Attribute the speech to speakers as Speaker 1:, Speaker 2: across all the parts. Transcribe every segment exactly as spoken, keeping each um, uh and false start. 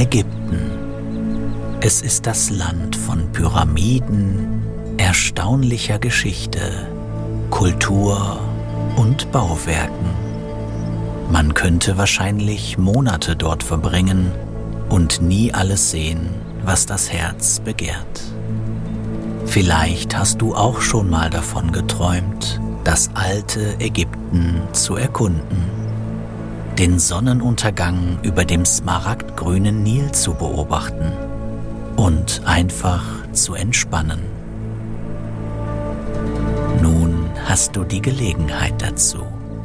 Speaker 1: Ägypten. Es ist das Land von Pyramiden, erstaunlicher Geschichte, Kultur und Bauwerken. Man könnte wahrscheinlich Monate dort verbringen und nie alles sehen, was das Herz begehrt. Vielleicht hast du auch schon mal davon geträumt, das alte Ägypten zu erkunden, den Sonnenuntergang über dem smaragdgrünen Nil zu beobachten und einfach zu entspannen. Nun hast du die Gelegenheit dazu.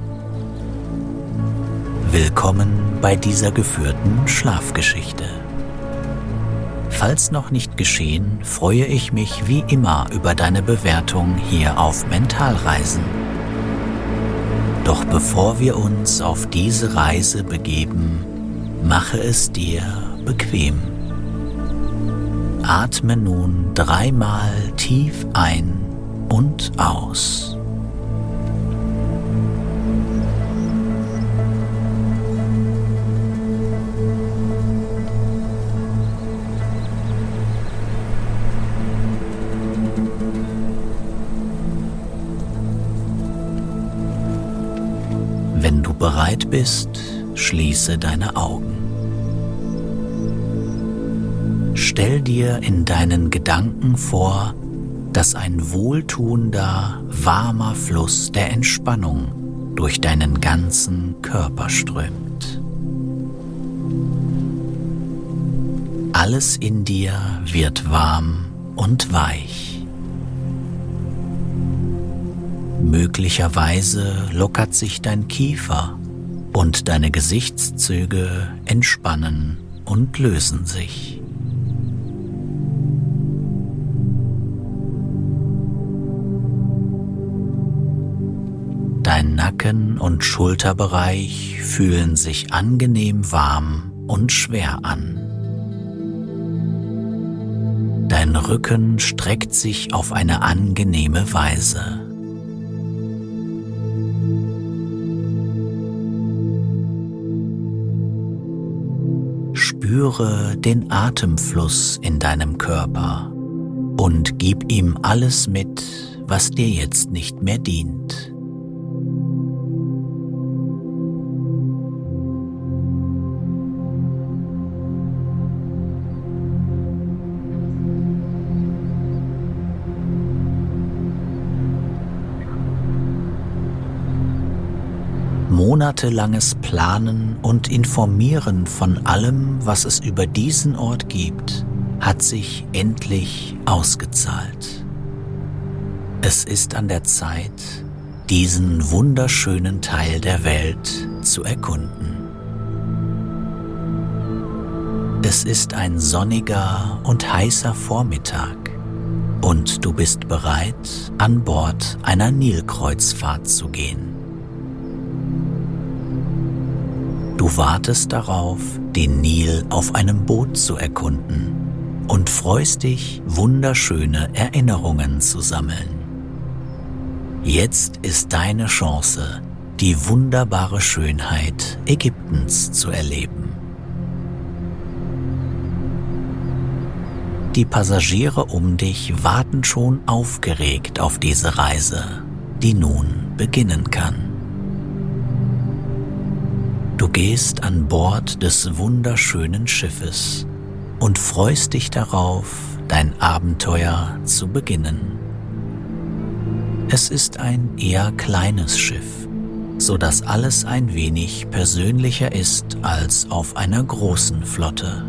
Speaker 1: Willkommen bei dieser geführten Schlafgeschichte. Falls noch nicht geschehen, freue ich mich wie immer über deine Bewertung hier auf Mentalreisen. Doch bevor wir uns auf diese Reise begeben, mache es dir bequem. Atme nun dreimal tief ein und aus. Wenn du bereit bist, schließe deine Augen. Stell dir in deinen Gedanken vor, dass ein wohltuender, warmer Fluss der Entspannung durch deinen ganzen Körper strömt. Alles in dir wird warm und weich. Möglicherweise lockert sich dein Kiefer und deine Gesichtszüge entspannen und lösen sich. Dein Nacken- und Schulterbereich fühlen sich angenehm warm und schwer an. Dein Rücken streckt sich auf eine angenehme Weise. Spüre den Atemfluss in deinem Körper und gib ihm alles mit, was dir jetzt nicht mehr dient. Monatelanges Planen und Informieren von allem, was es über diesen Ort gibt, hat sich endlich ausgezahlt. Es ist an der Zeit, diesen wunderschönen Teil der Welt zu erkunden. Es ist ein sonniger und heißer Vormittag und du bist bereit, an Bord einer Nilkreuzfahrt zu gehen. Du wartest darauf, den Nil auf einem Boot zu erkunden und freust dich, wunderschöne Erinnerungen zu sammeln. Jetzt ist deine Chance, die wunderbare Schönheit Ägyptens zu erleben. Die Passagiere um dich warten schon aufgeregt auf diese Reise, die nun beginnen kann. Du gehst an Bord des wunderschönen Schiffes und freust dich darauf, dein Abenteuer zu beginnen. Es ist ein eher kleines Schiff, so dass alles ein wenig persönlicher ist als auf einer großen Flotte.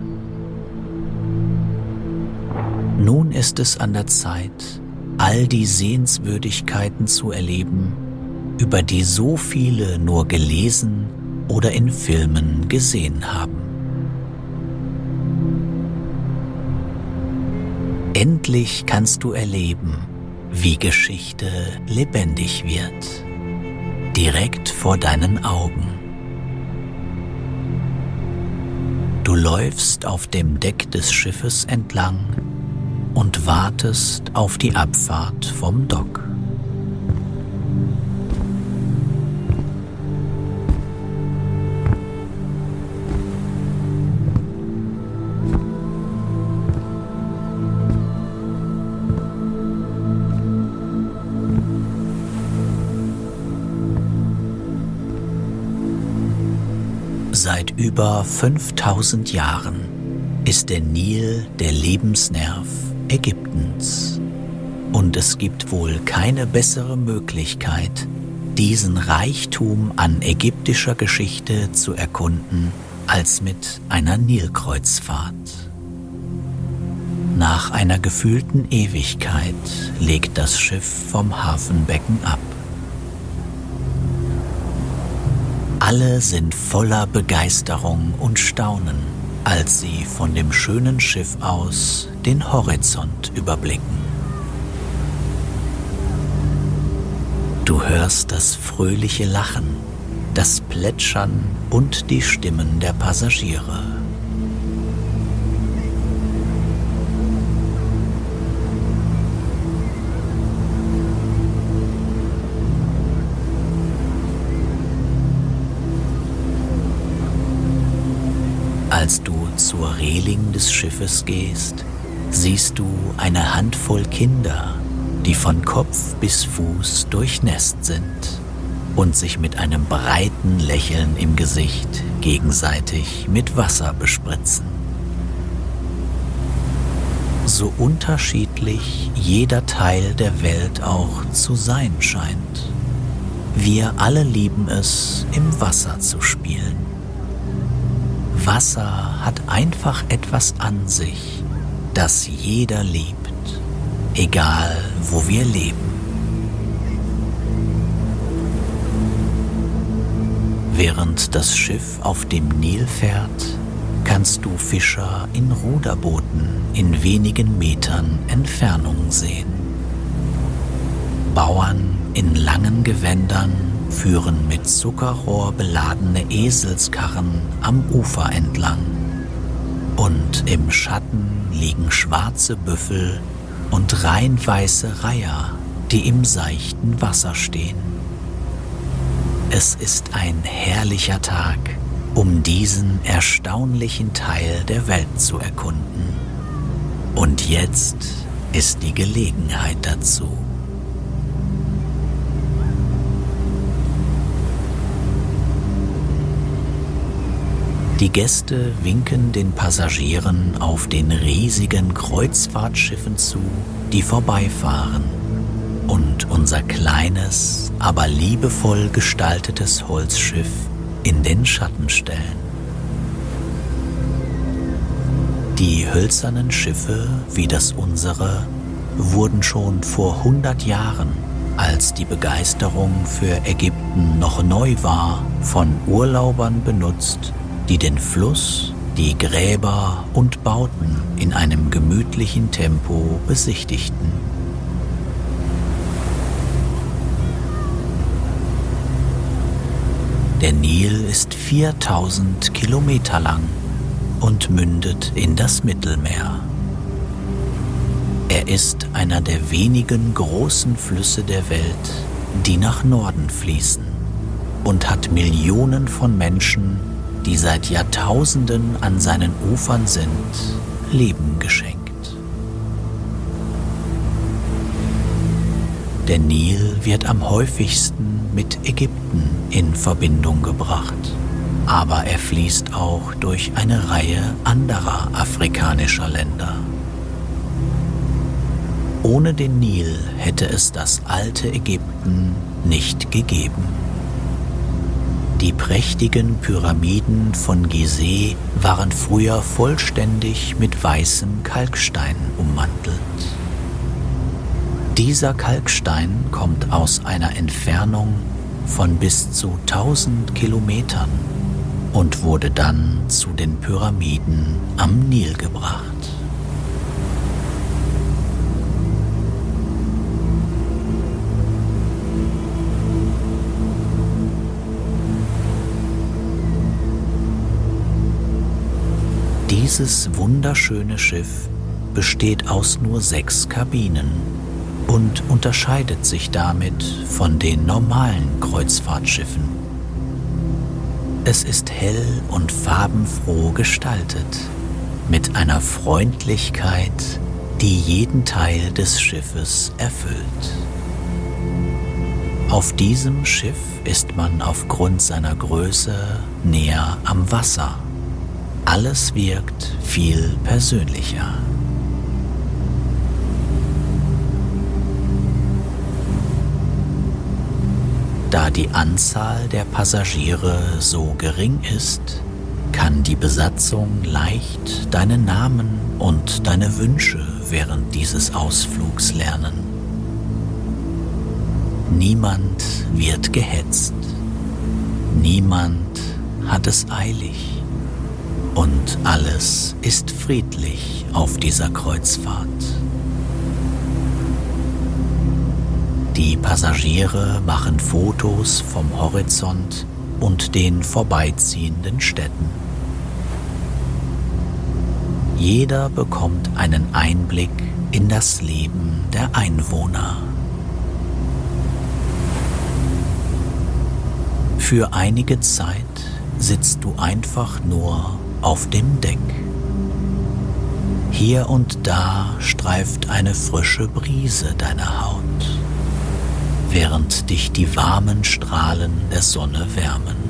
Speaker 1: Nun ist es an der Zeit, all die Sehenswürdigkeiten zu erleben, über die so viele nur gelesen oder in Filmen gesehen haben. Endlich kannst du erleben, wie Geschichte lebendig wird, direkt vor deinen Augen. Du läufst auf dem Deck des Schiffes entlang und wartest auf die Abfahrt vom Dock. Seit über fünftausend Jahren ist der Nil der Lebensnerv Ägyptens. Und es gibt wohl keine bessere Möglichkeit, diesen Reichtum an ägyptischer Geschichte zu erkunden, als mit einer Nilkreuzfahrt. Nach einer gefühlten Ewigkeit legt das Schiff vom Hafenbecken ab. Alle sind voller Begeisterung und Staunen, als sie von dem schönen Schiff aus den Horizont überblicken. Du hörst das fröhliche Lachen, das Plätschern und die Stimmen der Passagiere. Als du zur Reling des Schiffes gehst, siehst du eine Handvoll Kinder, die von Kopf bis Fuß durchnässt sind und sich mit einem breiten Lächeln im Gesicht gegenseitig mit Wasser bespritzen. So unterschiedlich jeder Teil der Welt auch zu sein scheint. Wir alle lieben es, im Wasser zu spielen. Wasser hat einfach etwas an sich, das jeder liebt, egal wo wir leben. Während das Schiff auf dem Nil fährt, kannst du Fischer in Ruderbooten in wenigen Metern Entfernung sehen. Bauern in langen Gewändern führen mit Zuckerrohr beladene Eselskarren am Ufer entlang. Und im Schatten liegen schwarze Büffel und rein weiße Reiher, die im seichten Wasser stehen. Es ist ein herrlicher Tag, um diesen erstaunlichen Teil der Welt zu erkunden. Und jetzt ist die Gelegenheit dazu. Die Gäste winken den Passagieren auf den riesigen Kreuzfahrtschiffen zu, die vorbeifahren und unser kleines, aber liebevoll gestaltetes Holzschiff in den Schatten stellen. Die hölzernen Schiffe, wie das unsere, wurden schon vor hundert Jahren, als die Begeisterung für Ägypten noch neu war, von Urlaubern benutzt, die den Fluss, die Gräber und Bauten in einem gemütlichen Tempo besichtigten. Der Nil ist viertausend Kilometer lang und mündet in das Mittelmeer. Er ist einer der wenigen großen Flüsse der Welt, die nach Norden fließen, und hat Millionen von Menschen, die seit Jahrtausenden an seinen Ufern sind, Leben geschenkt. Der Nil wird am häufigsten mit Ägypten in Verbindung gebracht, aber er fließt auch durch eine Reihe anderer afrikanischer Länder. Ohne den Nil hätte es das alte Ägypten nicht gegeben. Die prächtigen Pyramiden von Gizeh waren früher vollständig mit weißem Kalkstein ummantelt. Dieser Kalkstein kommt aus einer Entfernung von bis zu tausend Kilometern und wurde dann zu den Pyramiden am Nil gebracht. Dieses wunderschöne Schiff besteht aus nur sechs Kabinen und unterscheidet sich damit von den normalen Kreuzfahrtschiffen. Es ist hell und farbenfroh gestaltet, mit einer Freundlichkeit, die jeden Teil des Schiffes erfüllt. Auf diesem Schiff ist man aufgrund seiner Größe näher am Wasser. Alles wirkt viel persönlicher. Da die Anzahl der Passagiere so gering ist, kann die Besatzung leicht deinen Namen und deine Wünsche während dieses Ausflugs lernen. Niemand wird gehetzt, niemand hat es eilig und alles ist friedlich auf dieser Kreuzfahrt. Die Passagiere machen Fotos vom Horizont und den vorbeiziehenden Städten. Jeder bekommt einen Einblick in das Leben der Einwohner. Für einige Zeit sitzt du einfach nur auf dem Deck. Hier und da streift eine frische Brise deine Haut, während dich die warmen Strahlen der Sonne wärmen.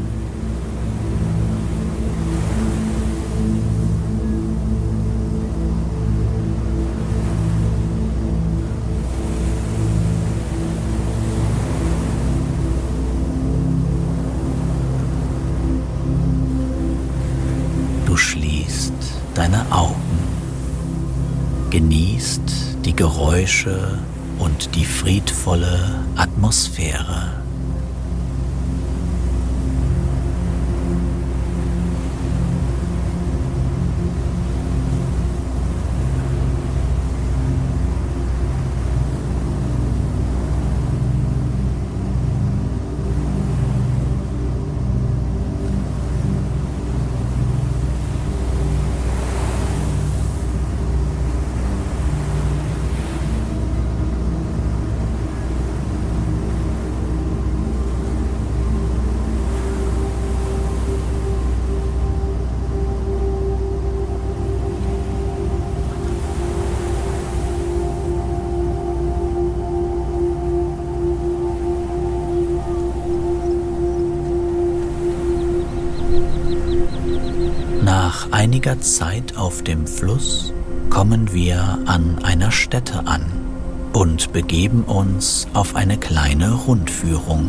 Speaker 1: Du schließt deine Augen, genießt die Geräusche und die friedvolle Atmosphäre. Nach einiger Zeit auf dem Fluss kommen wir an einer Stätte an und begeben uns auf eine kleine Rundführung.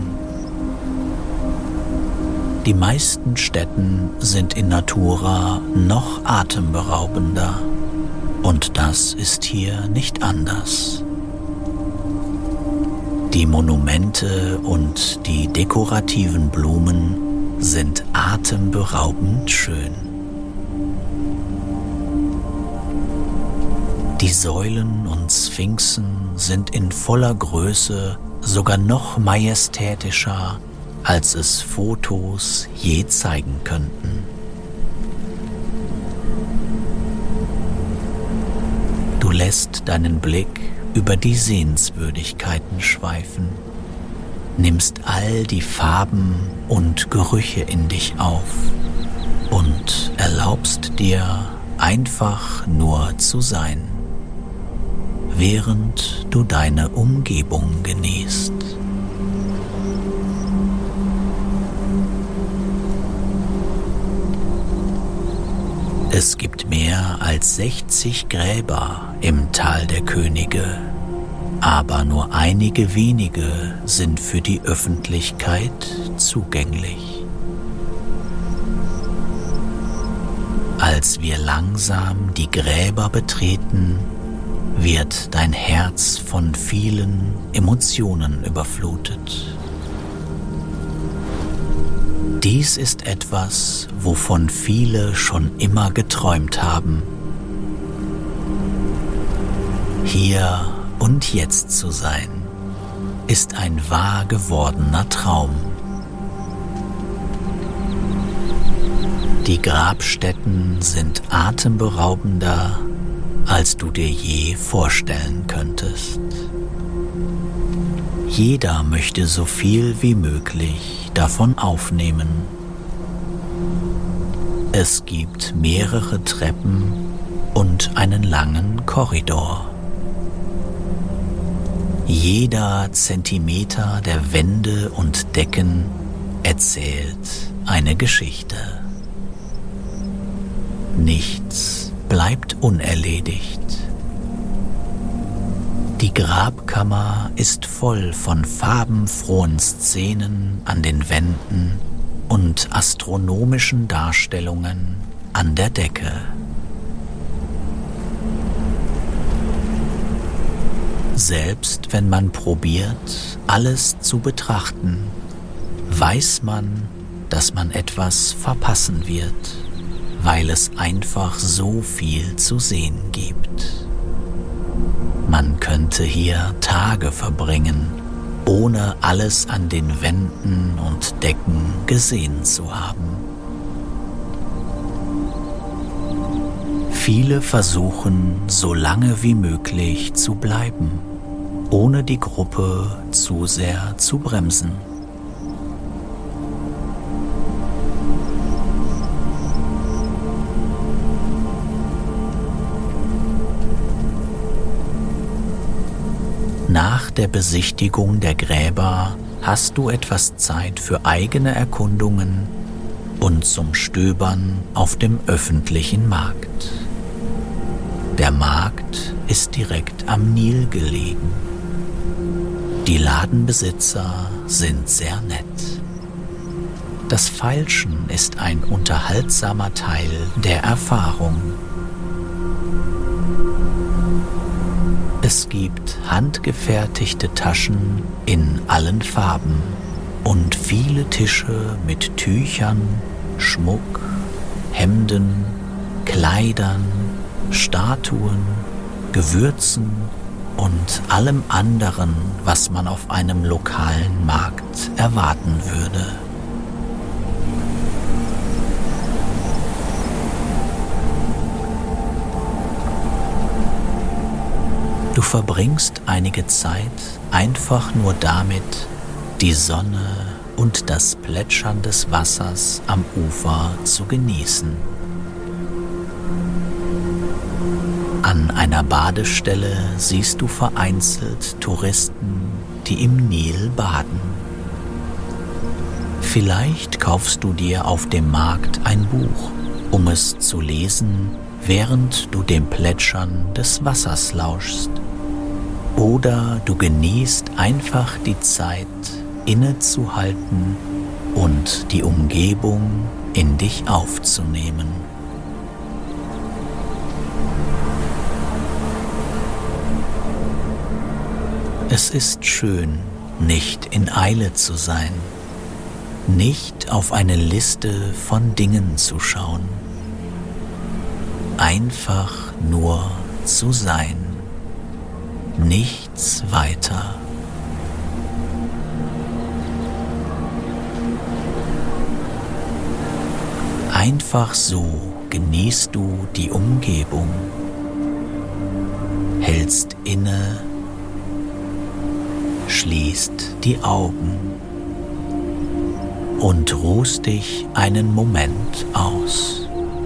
Speaker 1: Die meisten Stätten sind in Natura noch atemberaubender und das ist hier nicht anders. Die Monumente und die dekorativen Blumen sind atemberaubend schön. Die Säulen und Sphinxen sind in voller Größe sogar noch majestätischer, als es Fotos je zeigen könnten. Du lässt deinen Blick über die Sehenswürdigkeiten schweifen, nimmst all die Farben und Gerüche in dich auf und erlaubst dir einfach nur zu sein, während du deine Umgebung genießt. Es gibt mehr als sechzig Gräber im Tal der Könige, aber nur einige wenige sind für die Öffentlichkeit zugänglich. Als wir langsam die Gräber betreten, wird dein Herz von vielen Emotionen überflutet. Dies ist etwas, wovon viele schon immer geträumt haben. Hier und jetzt zu sein, ist ein wahr gewordener Traum. Die Grabstätten sind atemberaubender, als du dir je vorstellen könntest. Jeder möchte so viel wie möglich davon aufnehmen. Es gibt mehrere Treppen und einen langen Korridor. Jeder Zentimeter der Wände und Decken erzählt eine Geschichte. Nichts bleibt unerledigt. Die Grabkammer ist voll von farbenfrohen Szenen an den Wänden und astronomischen Darstellungen an der Decke. Selbst wenn man probiert, alles zu betrachten, weiß man, dass man etwas verpassen wird, weil es einfach so viel zu sehen gibt. Man könnte hier Tage verbringen, ohne alles an den Wänden und Decken gesehen zu haben. Viele versuchen, so lange wie möglich zu bleiben, ohne die Gruppe zu sehr zu bremsen. Nach der Besichtigung der Gräber hast du etwas Zeit für eigene Erkundungen und zum Stöbern auf dem öffentlichen Markt. Der Markt ist direkt am Nil gelegen. Die Ladenbesitzer sind sehr nett. Das Feilschen ist ein unterhaltsamer Teil der Erfahrung. Es gibt handgefertigte Taschen in allen Farben und viele Tische mit Tüchern, Schmuck, Hemden, Kleidern, Statuen, Gewürzen und allem anderen, was man auf einem lokalen Markt erwarten würde. Du verbringst einige Zeit einfach nur damit, die Sonne und das Plätschern des Wassers am Ufer zu genießen. An einer Badestelle siehst du vereinzelt Touristen, die im Nil baden. Vielleicht kaufst du dir auf dem Markt ein Buch, um es zu lesen, während du dem Plätschern des Wassers lauschst. Oder du genießt einfach die Zeit, innezuhalten und die Umgebung in dich aufzunehmen. Es ist schön, nicht in Eile zu sein, nicht auf eine Liste von Dingen zu schauen, einfach nur zu sein. Nichts weiter. Einfach so genießt du die Umgebung, hältst inne, schließt die Augen und ruhst dich einen Moment aus.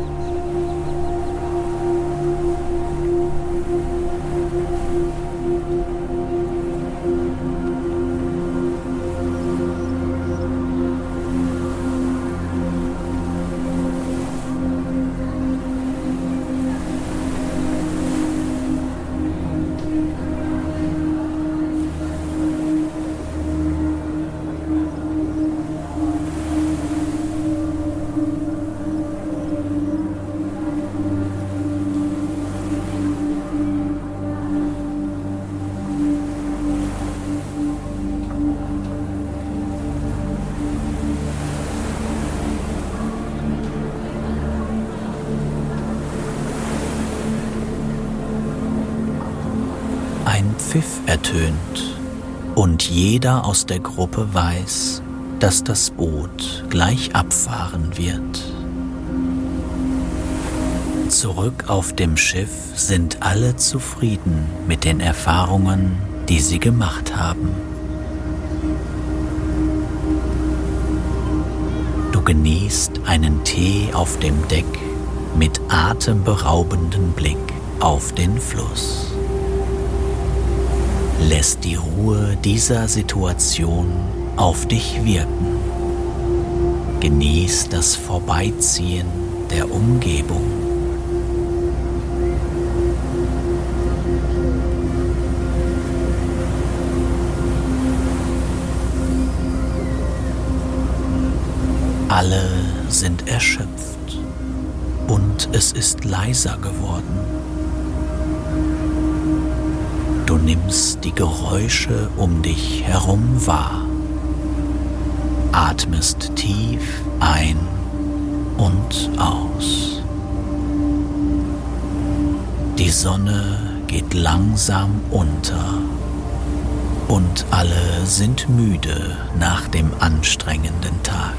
Speaker 1: Ein Pfiff ertönt und jeder aus der Gruppe weiß, dass das Boot gleich abfahren wird. Zurück auf dem Schiff sind alle zufrieden mit den Erfahrungen, die sie gemacht haben. Du genießt einen Tee auf dem Deck mit atemberaubendem Blick auf den Fluss. lässt die Ruhe dieser Situation auf dich wirken. Genieß das Vorbeiziehen der Umgebung. Alle sind erschöpft und es ist leiser geworden. Du nimmst die Geräusche um dich herum wahr, atmest tief ein und aus. Die Sonne geht langsam unter und alle sind müde nach dem anstrengenden Tag.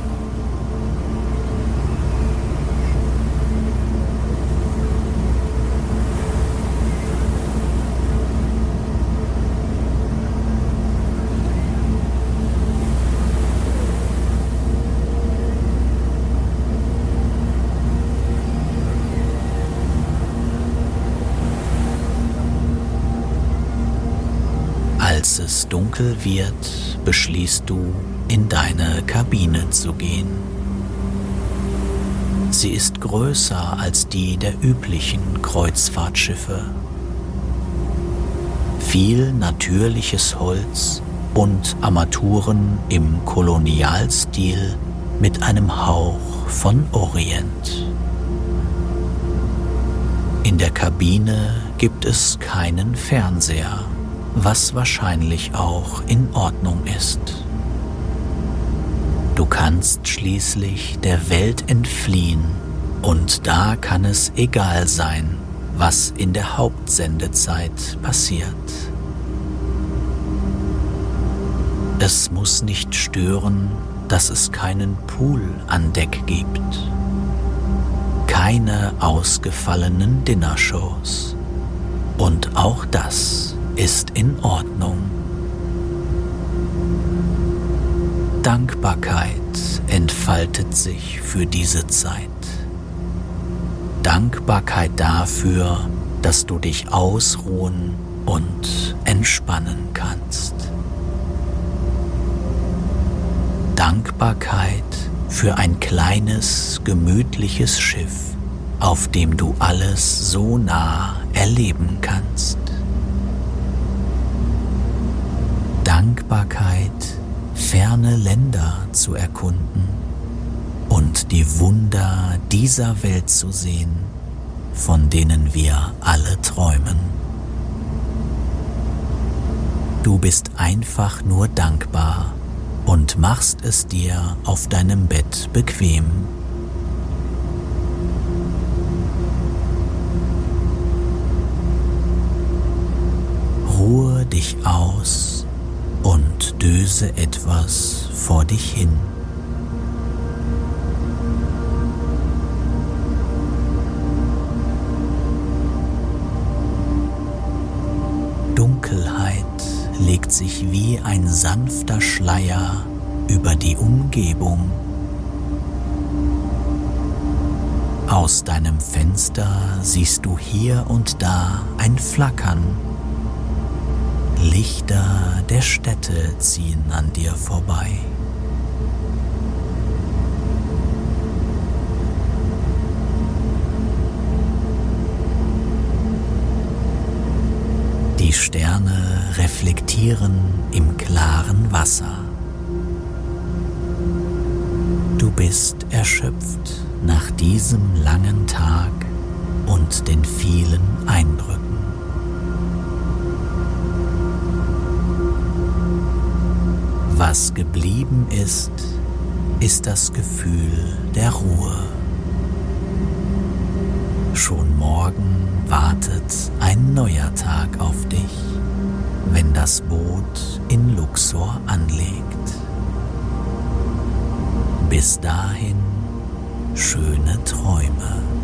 Speaker 1: Als es dunkel wird, beschließt du, in deine Kabine zu gehen. Sie ist größer als die der üblichen Kreuzfahrtschiffe. Viel natürliches Holz und Armaturen im Kolonialstil mit einem Hauch von Orient. In der Kabine gibt es keinen Fernseher, was wahrscheinlich auch in Ordnung ist. Du kannst schließlich der Welt entfliehen und da kann es egal sein, was in der Hauptsendezeit passiert. Es muss nicht stören, dass es keinen Pool an Deck gibt, keine ausgefallenen Dinnershows und auch das ist in Ordnung. Dankbarkeit entfaltet sich für diese Zeit. Dankbarkeit dafür, dass du dich ausruhen und entspannen kannst. Dankbarkeit für ein kleines, gemütliches Schiff, auf dem du alles so nah erleben kannst. Dankbarkeit, ferne Länder zu erkunden und die Wunder dieser Welt zu sehen, von denen wir alle träumen. Du bist einfach nur dankbar und machst es dir auf deinem Bett bequem. Ruhe dich aus und döse etwas vor dich hin. Dunkelheit legt sich wie ein sanfter Schleier über die Umgebung. Aus deinem Fenster siehst du hier und da ein Flackern. Lichter der Städte ziehen an dir vorbei. Die Sterne reflektieren im klaren Wasser. Du bist erschöpft nach diesem langen Tag und den vielen Eindrücken. Was geblieben ist, ist das Gefühl der Ruhe. Schon morgen wartet ein neuer Tag auf dich, wenn das Boot in Luxor anlegt. Bis dahin schöne Träume.